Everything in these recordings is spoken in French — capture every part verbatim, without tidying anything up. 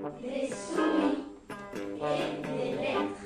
les souris et les lettres.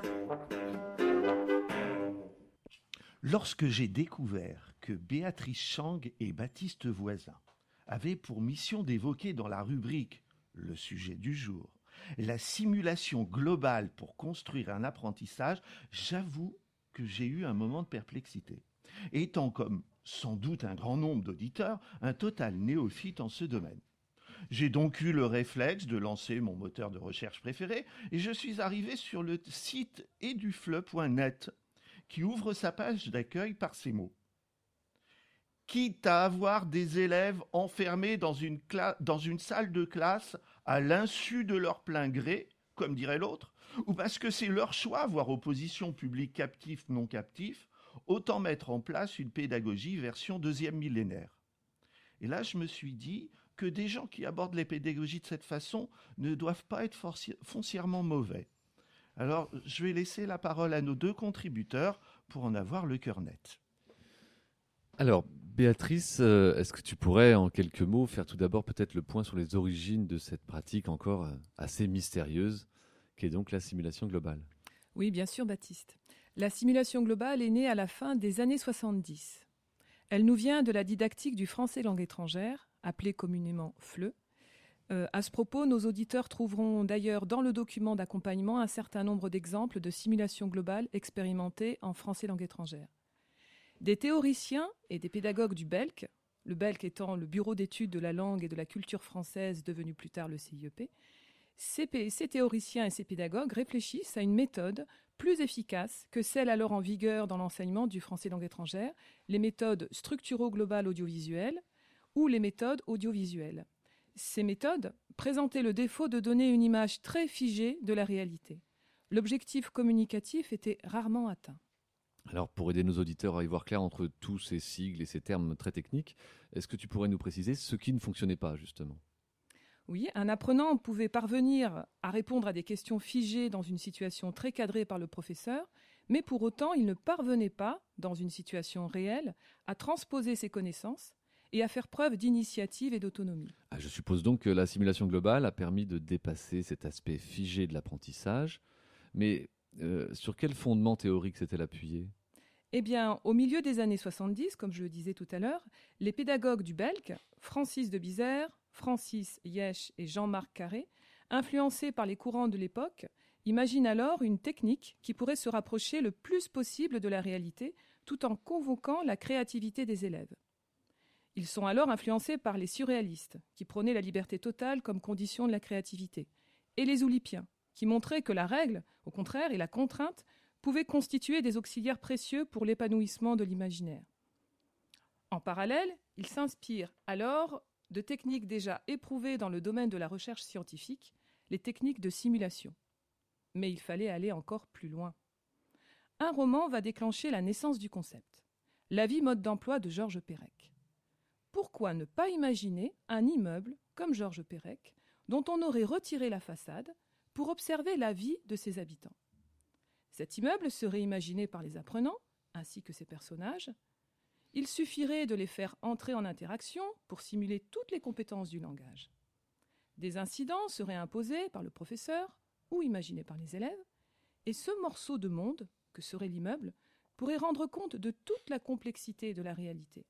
Lorsque j'ai découvert que Béatrice Chang et Baptiste Voisin avaient pour mission d'évoquer dans la rubrique « Le sujet du jour » la simulation globale pour construire un apprentissage, j'avoue que j'ai eu un moment de perplexité. Étant comme sans doute un grand nombre d'auditeurs, un total néophyte en ce domaine. J'ai donc eu le réflexe de lancer mon moteur de recherche préféré et je suis arrivé sur le site edufle point net qui ouvre sa page d'accueil par ces mots. Quitte à avoir des élèves enfermés dans une, cla- dans une salle de classe à l'insu de leur plein gré, comme dirait l'autre, ou parce que c'est leur choix, voire opposition public captif, non captif, autant mettre en place une pédagogie version deuxième millénaire. Et là, je me suis dit que des gens qui abordent les pédagogies de cette façon ne doivent pas être forci- foncièrement mauvais. Alors, je vais laisser la parole à nos deux contributeurs pour en avoir le cœur net. Alors, Béatrice, euh, est-ce que tu pourrais, en quelques mots, faire tout d'abord peut-être le point sur les origines de cette pratique encore euh, assez mystérieuse, qui est donc la simulation globale? Oui, bien sûr, Baptiste. La simulation globale est née à la fin des années soixante-dix. Elle nous vient de la didactique du français langue étrangère, appelée communément F L E. Euh, à ce propos, nos auditeurs trouveront d'ailleurs dans le document d'accompagnement un certain nombre d'exemples de simulation globale expérimentées en français langue étrangère. Des théoriciens et des pédagogues du B E L C, le B E L C étant le Bureau d'études de la langue et de la culture française devenu plus tard le C I E P, ces, p- ces théoriciens et ces pédagogues réfléchissent à une méthode plus efficace que celle alors en vigueur dans l'enseignement du français langue étrangère, les méthodes structuro-globales audiovisuelles ou les méthodes audiovisuelles. Ces méthodes présentaient le défaut de donner une image très figée de la réalité. L'objectif communicatif était rarement atteint. Alors, pour aider nos auditeurs à y voir clair entre tous ces sigles et ces termes très techniques, est-ce que tu pourrais nous préciser ce qui ne fonctionnait pas, justement? Oui, un apprenant pouvait parvenir à répondre à des questions figées dans une situation très cadrée par le professeur, mais pour autant, il ne parvenait pas, dans une situation réelle, à transposer ses connaissances et à faire preuve d'initiative et d'autonomie. Ah, je suppose donc que la simulation globale a permis de dépasser cet aspect figé de l'apprentissage, mais euh, sur quel fondement théorique s'est-elle appuyée? Eh bien, au milieu des années soixante-dix, comme je le disais tout à l'heure, les pédagogues du B E L C, Francis de Bizère, Francis Yesch et Jean-Marc Carré, influencés par les courants de l'époque, imaginent alors une technique qui pourrait se rapprocher le plus possible de la réalité tout en convoquant la créativité des élèves. Ils sont alors influencés par les surréalistes, qui prônaient la liberté totale comme condition de la créativité, et les oulipiens, qui montraient que la règle, au contraire, et la contrainte pouvaient constituer des auxiliaires précieux pour l'épanouissement de l'imaginaire. En parallèle, ils s'inspirent alors de techniques déjà éprouvées dans le domaine de la recherche scientifique, les techniques de simulation. Mais il fallait aller encore plus loin. Un roman va déclencher la naissance du concept, La vie mode d'emploi de Georges Perec. Pourquoi ne pas imaginer un immeuble comme Georges Perec, dont on aurait retiré la façade pour observer la vie de ses habitants? Cet immeuble serait imaginé par les apprenants, ainsi que ses personnages. Il suffirait de les faire entrer en interaction pour simuler toutes les compétences du langage. Des incidents seraient imposés par le professeur ou imaginés par les élèves, et ce morceau de monde, que serait l'immeuble, pourrait rendre compte de toute la complexité de la réalité.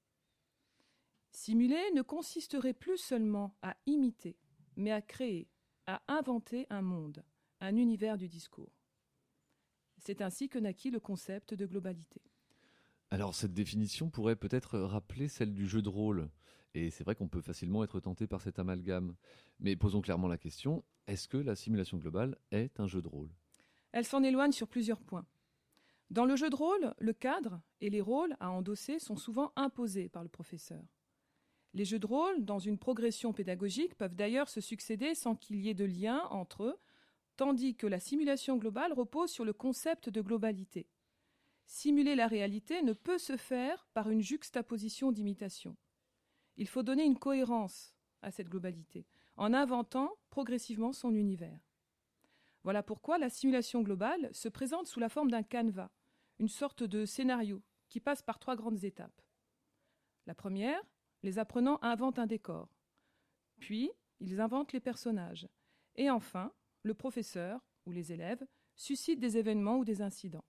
Simuler ne consisterait plus seulement à imiter, mais à créer, à inventer un monde, un univers du discours. C'est ainsi que naquit le concept de globalité. Alors, cette définition pourrait peut-être rappeler celle du jeu de rôle. Et c'est vrai qu'on peut facilement être tenté par cet amalgame. Mais posons clairement la question, est-ce que la simulation globale est un jeu de rôle? Elle s'en éloigne sur plusieurs points. Dans le jeu de rôle, le cadre et les rôles à endosser sont souvent imposés par le professeur. Les jeux de rôle, dans une progression pédagogique, peuvent d'ailleurs se succéder sans qu'il y ait de lien entre eux, tandis que la simulation globale repose sur le concept de globalité. Simuler la réalité ne peut se faire par une juxtaposition d'imitation. Il faut donner une cohérence à cette globalité, en inventant progressivement son univers. Voilà pourquoi la simulation globale se présente sous la forme d'un canevas, une sorte de scénario qui passe par trois grandes étapes. La première, les apprenants inventent un décor. Puis, ils inventent les personnages. Et enfin, le professeur ou les élèves suscitent des événements ou des incidents.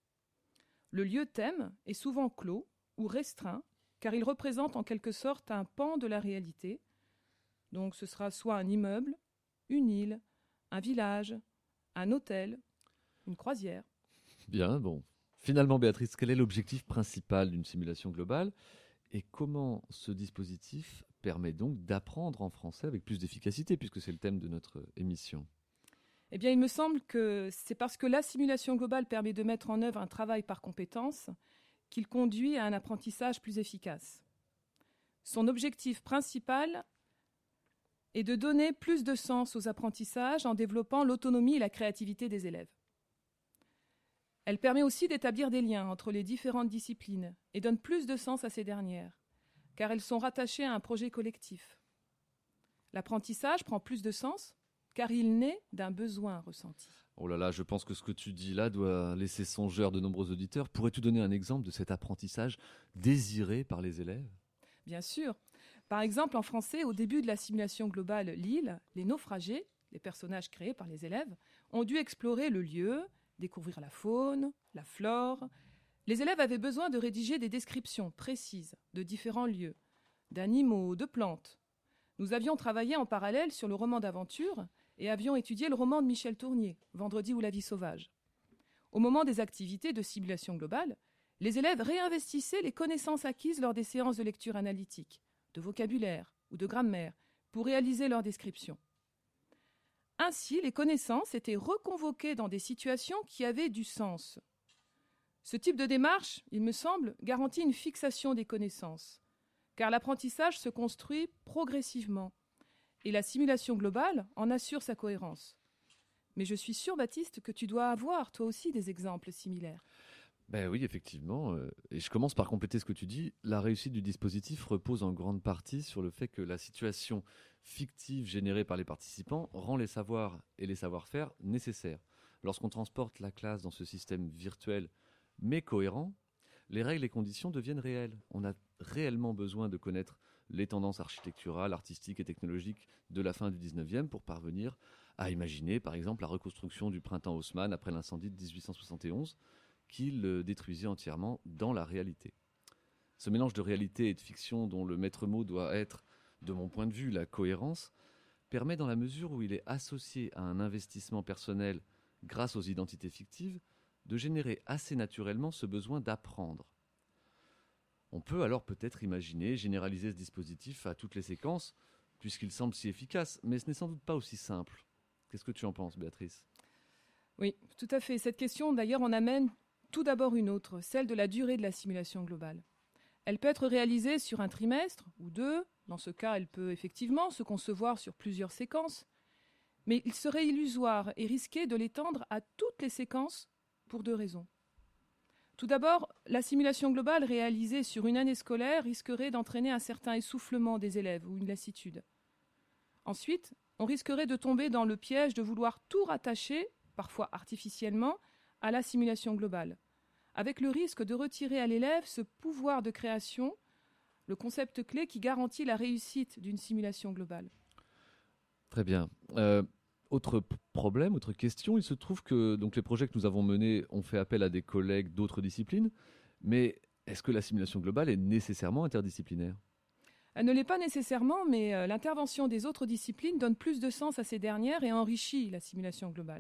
Le lieu thème est souvent clos ou restreint, car il représente en quelque sorte un pan de la réalité. Donc ce sera soit un immeuble, une île, un village, un hôtel, une croisière. Bien, bon. Finalement, Béatrice, quel est l'objectif principal d'une simulation globale et comment ce dispositif permet donc d'apprendre en français avec plus d'efficacité, puisque c'est le thème de notre émission? Eh bien, il me semble que c'est parce que la simulation globale permet de mettre en œuvre un travail par compétences qu'il conduit à un apprentissage plus efficace. Son objectif principal est de donner plus de sens aux apprentissages en développant l'autonomie et la créativité des élèves. Elle permet aussi d'établir des liens entre les différentes disciplines et donne plus de sens à ces dernières, car elles sont rattachées à un projet collectif. L'apprentissage prend plus de sens car il naît d'un besoin ressenti. Oh là là, je pense que ce que tu dis là doit laisser songeur de nombreux auditeurs. Pourrais-tu donner un exemple de cet apprentissage désiré par les élèves? Bien sûr. Par exemple, en français, au début de la simulation globale Lille, les naufragés, les personnages créés par les élèves, ont dû explorer le lieu, découvrir la faune, la flore. Les élèves avaient besoin de rédiger des descriptions précises de différents lieux, d'animaux, de plantes. Nous avions travaillé en parallèle sur le roman d'aventure et avions étudié le roman de Michel Tournier, Vendredi ou la vie sauvage. Au moment des activités de simulation globale, les élèves réinvestissaient les connaissances acquises lors des séances de lecture analytique, de vocabulaire ou de grammaire pour réaliser leurs descriptions. Ainsi, les connaissances étaient reconvoquées dans des situations qui avaient du sens. Ce type de démarche, il me semble, garantit une fixation des connaissances, car l'apprentissage se construit progressivement, et la simulation globale en assure sa cohérence. Mais je suis sûre, Baptiste, que tu dois avoir, toi aussi, des exemples similaires. Ben oui, effectivement. euh, Et je commence par compléter ce que tu dis. La réussite du dispositif repose en grande partie sur le fait que la situation fictive générée par les participants rend les savoirs et les savoir-faire nécessaires. Lorsqu'on transporte la classe dans ce système virtuel mais cohérent, les règles et conditions deviennent réelles. On a réellement besoin de connaître les tendances architecturales, artistiques et technologiques de la fin du dix-neuvième pour parvenir à imaginer, par exemple, la reconstruction du printemps haussmann après l'incendie de dix-huit cent soixante et onze, qui le détruisait entièrement dans la réalité. Ce mélange de réalité et de fiction dont le maître mot doit être, de mon point de vue, la cohérence, permet dans la mesure où il est associé à un investissement personnel grâce aux identités fictives, de générer assez naturellement ce besoin d'apprendre. On peut alors peut-être imaginer généraliser ce dispositif à toutes les séquences, puisqu'il semble si efficace, mais ce n'est sans doute pas aussi simple. Qu'est-ce que tu en penses, Béatrice? Oui, tout à fait. Cette question, d'ailleurs, en amène tout d'abord une autre, celle de la durée de la simulation globale. Elle peut être réalisée sur un trimestre ou deux. Dans ce cas, elle peut effectivement se concevoir sur plusieurs séquences. Mais il serait illusoire et risqué de l'étendre à toutes les séquences pour deux raisons. Tout d'abord, la simulation globale réalisée sur une année scolaire risquerait d'entraîner un certain essoufflement des élèves ou une lassitude. Ensuite, on risquerait de tomber dans le piège de vouloir tout rattacher, parfois artificiellement, à la simulation globale, avec le risque de retirer à l'élève ce pouvoir de création, le concept clé qui garantit la réussite d'une simulation globale. Très bien. Euh, autre p- problème, autre question, il se trouve que donc, les projets que nous avons menés ont fait appel à des collègues d'autres disciplines, mais est-ce que la simulation globale est nécessairement interdisciplinaire? Elle ne l'est pas nécessairement, mais euh, l'intervention des autres disciplines donne plus de sens à ces dernières et enrichit la simulation globale.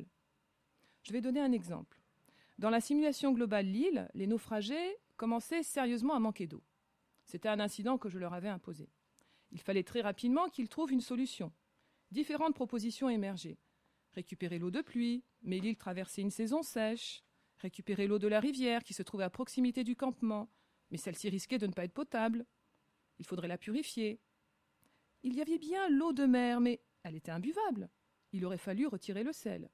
Je vais donner un exemple. Dans la simulation globale Lille, les naufragés commençaient sérieusement à manquer d'eau. C'était un incident que je leur avais imposé. Il fallait très rapidement qu'ils trouvent une solution. Différentes propositions émergeaient. Récupérer l'eau de pluie, mais l'île traversait une saison sèche. Récupérer l'eau de la rivière qui se trouvait à proximité du campement, mais celle-ci risquait de ne pas être potable. Il faudrait la purifier. Il y avait bien l'eau de mer, mais elle était imbuvable. Il aurait fallu retirer le sel.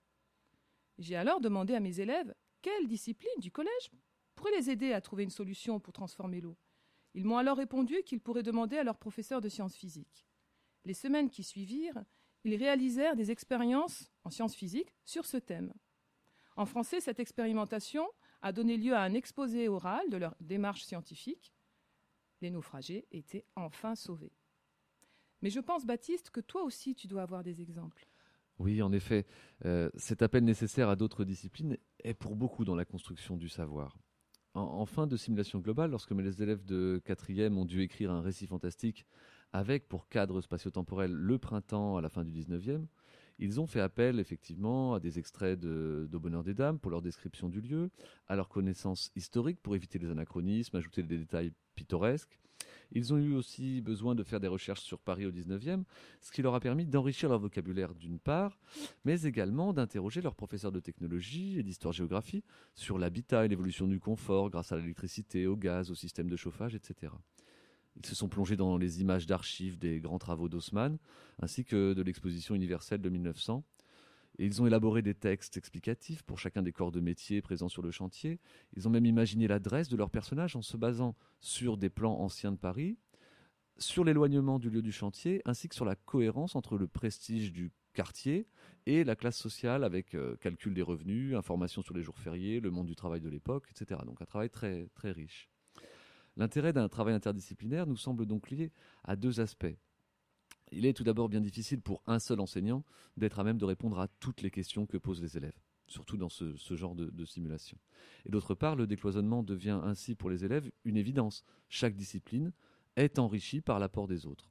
J'ai alors demandé à mes élèves quelle discipline du collège pourrait les aider à trouver une solution pour transformer l'eau. Ils m'ont alors répondu qu'ils pourraient demander à leur professeur de sciences physiques. Les semaines qui suivirent, ils réalisèrent des expériences en sciences physiques sur ce thème. En français, cette expérimentation a donné lieu à un exposé oral de leur démarche scientifique. Les naufragés étaient enfin sauvés. Mais je pense, Baptiste, que toi aussi tu dois avoir des exemples. Oui, en effet, euh, cet appel nécessaire à d'autres disciplines est pour beaucoup dans la construction du savoir. En, en fin de simulation globale, lorsque les élèves de quatrième ont dû écrire un récit fantastique avec pour cadre spatio-temporel le printemps à la fin du dix-neuvième, ils ont fait appel effectivement à des extraits de, d'Au bonheur des dames pour leur description du lieu, à leurs connaissances historiques pour éviter les anachronismes, ajouter des détails pittoresques. Ils ont eu aussi besoin de faire des recherches sur Paris au dix-neuvième, ce qui leur a permis d'enrichir leur vocabulaire d'une part, mais également d'interroger leurs professeurs de technologie et d'histoire-géographie sur l'habitat et l'évolution du confort grâce à l'électricité, au gaz, au système de chauffage, et cetera. Ils se sont plongés dans les images d'archives des grands travaux d'Haussmann, ainsi que de l'exposition universelle de mille neuf cents. Et ils ont élaboré des textes explicatifs pour chacun des corps de métier présents sur le chantier. Ils ont même imaginé l'adresse de leurs personnages en se basant sur des plans anciens de Paris, sur l'éloignement du lieu du chantier, ainsi que sur la cohérence entre le prestige du quartier et la classe sociale avec euh, calcul des revenus, information sur les jours fériés, le monde du travail de l'époque, et cetera. Donc un travail très, très riche. L'intérêt d'un travail interdisciplinaire nous semble donc lié à deux aspects. Il est tout d'abord bien difficile pour un seul enseignant d'être à même de répondre à toutes les questions que posent les élèves, surtout dans ce, ce genre de, de simulation. Et d'autre part, le décloisonnement devient ainsi pour les élèves une évidence. Chaque discipline est enrichie par l'apport des autres.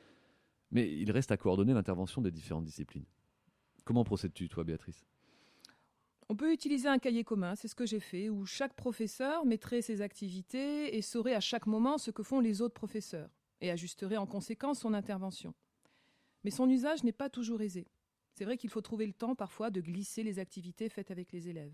Mais il reste à coordonner l'intervention des différentes disciplines. Comment procèdes-tu, toi, Béatrice ? On peut utiliser un cahier commun, c'est ce que j'ai fait, où chaque professeur mettrait ses activités et saurait à chaque moment ce que font les autres professeurs, et ajusterait en conséquence son intervention. Mais son usage n'est pas toujours aisé. C'est vrai qu'il faut trouver le temps parfois de glisser les activités faites avec les élèves.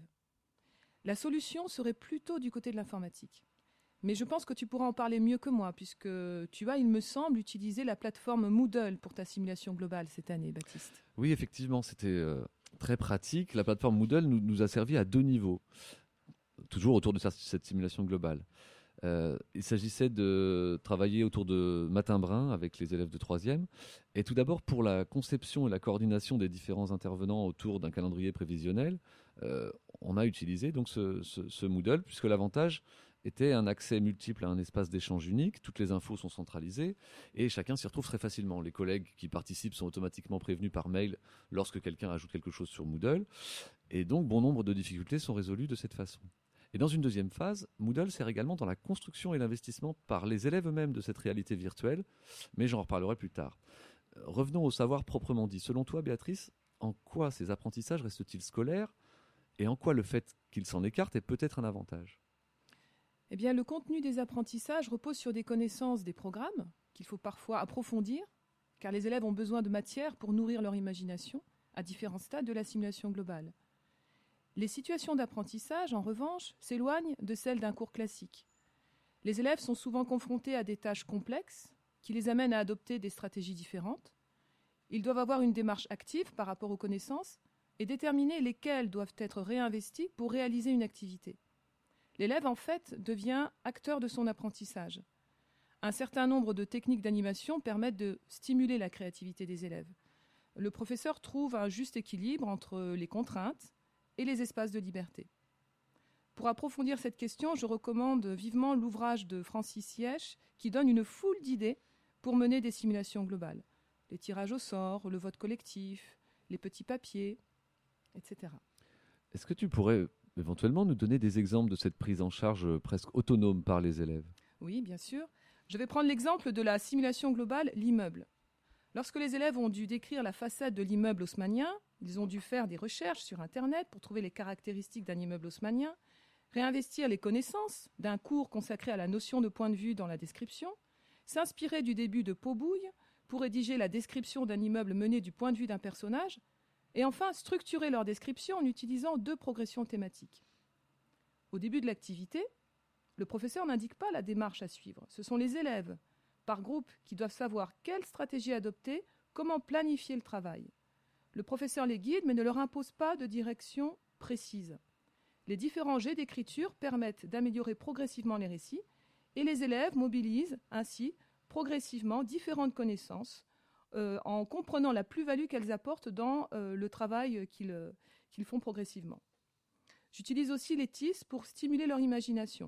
La solution serait plutôt du côté de l'informatique. Mais je pense que tu pourras en parler mieux que moi, puisque tu as, il me semble, utilisé la plateforme Moodle pour ta simulation globale cette année, Baptiste. Oui, effectivement, c'était euh, très pratique. La plateforme Moodle nous, nous a servi à deux niveaux, toujours autour de cette simulation globale. Euh, il s'agissait de travailler autour de Matin Brun avec les élèves de troisième. Et tout d'abord, pour la conception et la coordination des différents intervenants autour d'un calendrier prévisionnel, euh, on a utilisé donc ce, ce, ce Moodle, puisque l'avantage était un accès multiple à un espace d'échange unique. Toutes les infos sont centralisées et chacun s'y retrouve très facilement. Les collègues qui participent sont automatiquement prévenus par mail lorsque quelqu'un ajoute quelque chose sur Moodle. Et donc, bon nombre de difficultés sont résolues de cette façon. Et dans une deuxième phase, Moodle sert également dans la construction et l'investissement par les élèves eux-mêmes de cette réalité virtuelle, mais j'en reparlerai plus tard. Revenons au savoir proprement dit. Selon toi, Béatrice, en quoi ces apprentissages restent-ils scolaires et en quoi le fait qu'ils s'en écartent est peut-être un avantage ? Eh bien, le contenu des apprentissages repose sur des connaissances des programmes qu'il faut parfois approfondir, car les élèves ont besoin de matière pour nourrir leur imagination à différents stades de la simulation globale. Les situations d'apprentissage, en revanche, s'éloignent de celles d'un cours classique. Les élèves sont souvent confrontés à des tâches complexes qui les amènent à adopter des stratégies différentes. Ils doivent avoir une démarche active par rapport aux connaissances et déterminer lesquelles doivent être réinvesties pour réaliser une activité. L'élève, en fait, devient acteur de son apprentissage. Un certain nombre de techniques d'animation permettent de stimuler la créativité des élèves. Le professeur trouve un juste équilibre entre les contraintes et les espaces de liberté. Pour approfondir cette question, je recommande vivement l'ouvrage de Francis Yesch qui donne une foule d'idées pour mener des simulations globales. Les tirages au sort, le vote collectif, les petits papiers, et cetera. Est-ce que tu pourrais éventuellement nous donner des exemples de cette prise en charge presque autonome par les élèves ? Oui, bien sûr. Je vais prendre l'exemple de la simulation globale L'immeuble. Lorsque les élèves ont dû décrire la façade de l'immeuble haussmannien, ils ont dû faire des recherches sur Internet pour trouver les caractéristiques d'un immeuble haussmannien, réinvestir les connaissances d'un cours consacré à la notion de point de vue dans la description, s'inspirer du début de Pot-Bouille pour rédiger la description d'un immeuble mené du point de vue d'un personnage, et enfin structurer leur description en utilisant deux progressions thématiques. Au début de l'activité, le professeur n'indique pas la démarche à suivre. Ce sont les élèves, par groupe, qui doivent savoir quelle stratégie adopter, comment planifier le travail. Le professeur les guide, mais ne leur impose pas de direction précise. Les différents jets d'écriture permettent d'améliorer progressivement les récits et les élèves mobilisent ainsi progressivement différentes connaissances euh, en comprenant la plus-value qu'elles apportent dans euh, le travail qu'ils, euh, qu'ils font progressivement. J'utilise aussi les T I S pour stimuler leur imagination.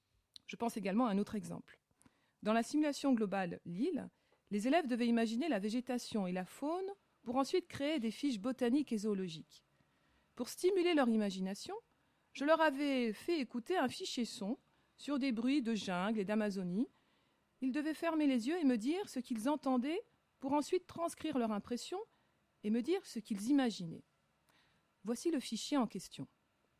Je pense également à un autre exemple. Dans la simulation globale Lille, les élèves devaient imaginer la végétation et la faune pour ensuite créer des fiches botaniques et zoologiques. Pour stimuler leur imagination, je leur avais fait écouter un fichier son sur des bruits de jungle et d'Amazonie. Ils devaient fermer les yeux et me dire ce qu'ils entendaient pour ensuite transcrire leur impression et me dire ce qu'ils imaginaient. Voici le fichier en question.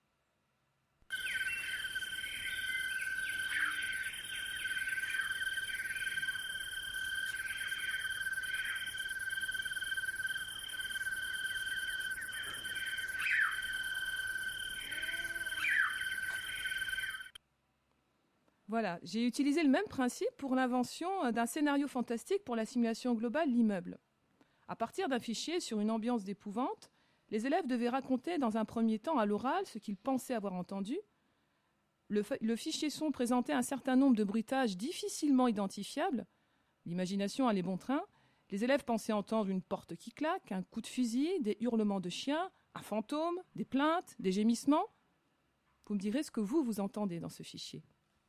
Voilà, j'ai utilisé le même principe pour l'invention d'un scénario fantastique pour la simulation globale L'immeuble. À partir d'un fichier sur une ambiance d'épouvante, les élèves devaient raconter dans un premier temps à l'oral ce qu'ils pensaient avoir entendu. Le, le fichier son présentait un certain nombre de bruitages difficilement identifiables. L'imagination allait bon train. Les élèves pensaient entendre une porte qui claque, un coup de fusil, des hurlements de chiens, un fantôme, des plaintes, des gémissements. Vous me direz ce que vous, vous entendez dans ce fichier.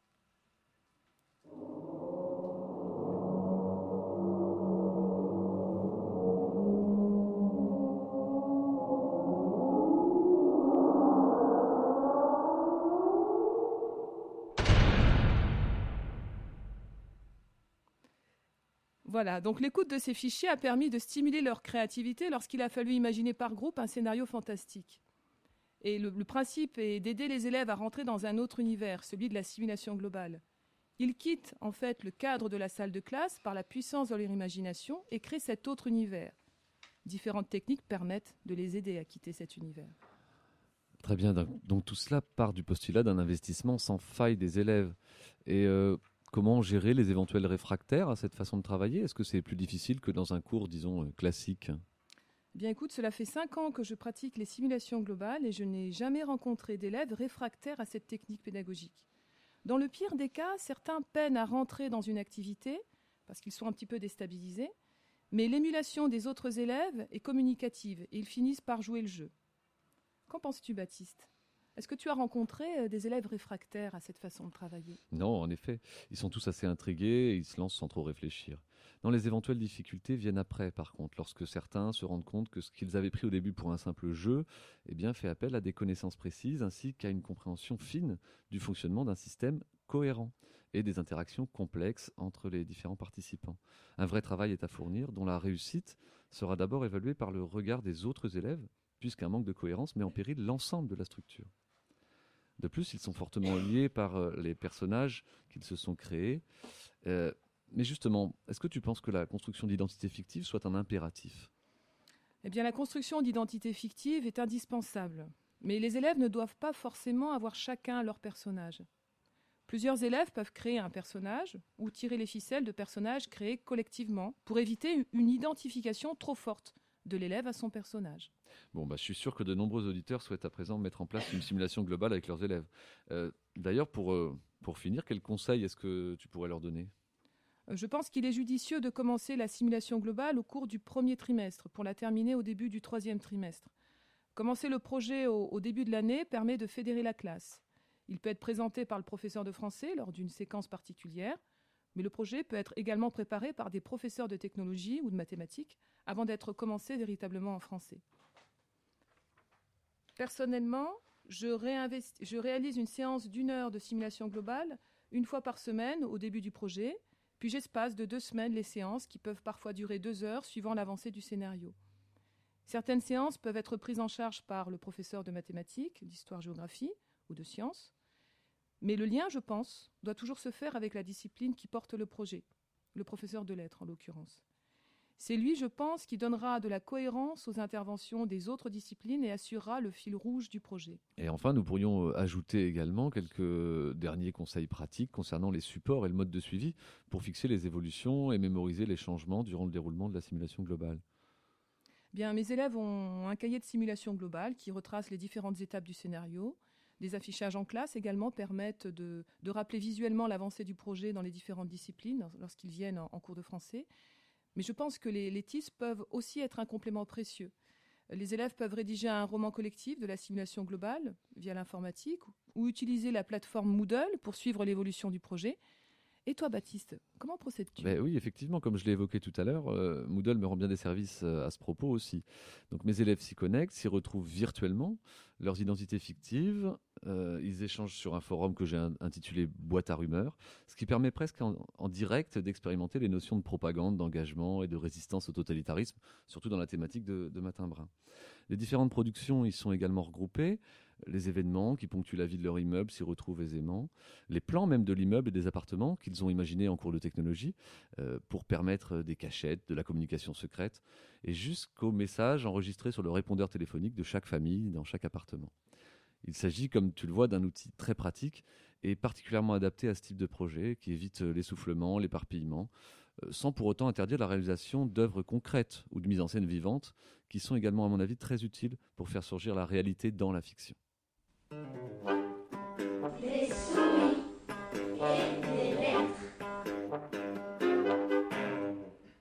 Voilà, donc l'écoute de ces fichiers a permis de stimuler leur créativité lorsqu'il a fallu imaginer par groupe un scénario fantastique. Et le, le principe est d'aider les élèves à rentrer dans un autre univers, celui de la simulation globale. Ils quittent en fait le cadre de la salle de classe par la puissance de leur imagination et créent cet autre univers. Différentes techniques permettent de les aider à quitter cet univers. Très bien, donc tout cela part du postulat d'un investissement sans faille des élèves. Et euh, comment gérer les éventuels réfractaires à cette façon de travailler ? Est-ce que c'est plus difficile que dans un cours, disons, euh, classique ? Bien écoute, cela fait cinq ans que je pratique les simulations globales et je n'ai jamais rencontré d'élèves réfractaires à cette technique pédagogique. Dans le pire des cas, certains peinent à rentrer dans une activité parce qu'ils sont un petit peu déstabilisés, mais l'émulation des autres élèves est communicative et ils finissent par jouer le jeu. Qu'en penses-tu, Baptiste ? Est-ce que tu as rencontré des élèves réfractaires à cette façon de travailler ? Non, en effet. Ils sont tous assez intrigués et ils se lancent sans trop réfléchir. Non, les éventuelles difficultés viennent après, par contre, lorsque certains se rendent compte que ce qu'ils avaient pris au début pour un simple jeu eh bien, fait appel à des connaissances précises ainsi qu'à une compréhension fine du fonctionnement d'un système cohérent et des interactions complexes entre les différents participants. Un vrai travail est à fournir, dont la réussite sera d'abord évaluée par le regard des autres élèves, puisqu'un manque de cohérence met en péril l'ensemble de la structure. De plus, ils sont fortement liés par les personnages qu'ils se sont créés. Euh, mais justement, est-ce que tu penses que la construction d'identités fictives soit un impératif ? Eh bien, la construction d'identités fictives est indispensable. Mais les élèves ne doivent pas forcément avoir chacun leur personnage. Plusieurs élèves peuvent créer un personnage ou tirer les ficelles de personnages créés collectivement pour éviter une identification trop forte de l'élève à son personnage. Bon, bah, je suis sûr que de nombreux auditeurs souhaitent à présent mettre en place une simulation globale avec leurs élèves. Euh, d'ailleurs, pour, euh, pour finir, quels conseils est-ce que tu pourrais leur donner ? Je pense qu'il est judicieux de commencer la simulation globale au cours du premier trimestre pour la terminer au début du troisième trimestre. Commencer le projet au, au début de l'année permet de fédérer la classe. Il peut être présenté par le professeur de français lors d'une séquence particulière, mais le projet peut être également préparé par des professeurs de technologie ou de mathématiques avant d'être commencé véritablement en français. Personnellement, je, réinvesti- je réalise une séance d'une heure de simulation globale une fois par semaine au début du projet, puis j'espace de deux semaines les séances qui peuvent parfois durer deux heures suivant l'avancée du scénario. Certaines séances peuvent être prises en charge par le professeur de mathématiques, d'histoire-géographie ou de sciences, mais le lien, je pense, doit toujours se faire avec la discipline qui porte le projet, le professeur de lettres en l'occurrence. C'est lui, je pense, qui donnera de la cohérence aux interventions des autres disciplines et assurera le fil rouge du projet. Et enfin, nous pourrions ajouter également quelques derniers conseils pratiques concernant les supports et le mode de suivi pour fixer les évolutions et mémoriser les changements durant le déroulement de la simulation globale. Bien, mes élèves ont un cahier de simulation globale qui retrace les différentes étapes du scénario. Des affichages en classe également permettent de, de rappeler visuellement l'avancée du projet dans les différentes disciplines lorsqu'ils viennent en, en cours de français. Mais je pense que les, les T I S peuvent aussi être un complément précieux. Les élèves peuvent rédiger un roman collectif de la simulation globale via l'informatique ou utiliser la plateforme Moodle pour suivre l'évolution du projet. Et toi, Baptiste, comment procèdes-tu? Ben oui, effectivement, comme je l'ai évoqué tout à l'heure, euh, Moodle me rend bien des services euh, à ce propos aussi. Donc mes élèves s'y connectent, s'y retrouvent virtuellement, leurs identités fictives, euh, ils échangent sur un forum que j'ai un- intitulé Boîte à rumeurs, ce qui permet presque en, en direct d'expérimenter les notions de propagande, d'engagement et de résistance au totalitarisme, surtout dans la thématique de, de Matin Brun. Les différentes productions y sont également regroupées. Les événements qui ponctuent la vie de leur immeuble s'y retrouvent aisément. Les plans même de l'immeuble et des appartements qu'ils ont imaginés en cours de technologie euh, pour permettre des cachettes, de la communication secrète et jusqu'aux messages enregistrés sur le répondeur téléphonique de chaque famille dans chaque appartement. Il s'agit, comme tu le vois, d'un outil très pratique et particulièrement adapté à ce type de projet qui évite l'essoufflement, l'éparpillement, euh, sans pour autant interdire la réalisation d'œuvres concrètes ou de mise en scène vivante qui sont également, à mon avis, très utiles pour faire surgir la réalité dans la fiction. Des souris et des lettres.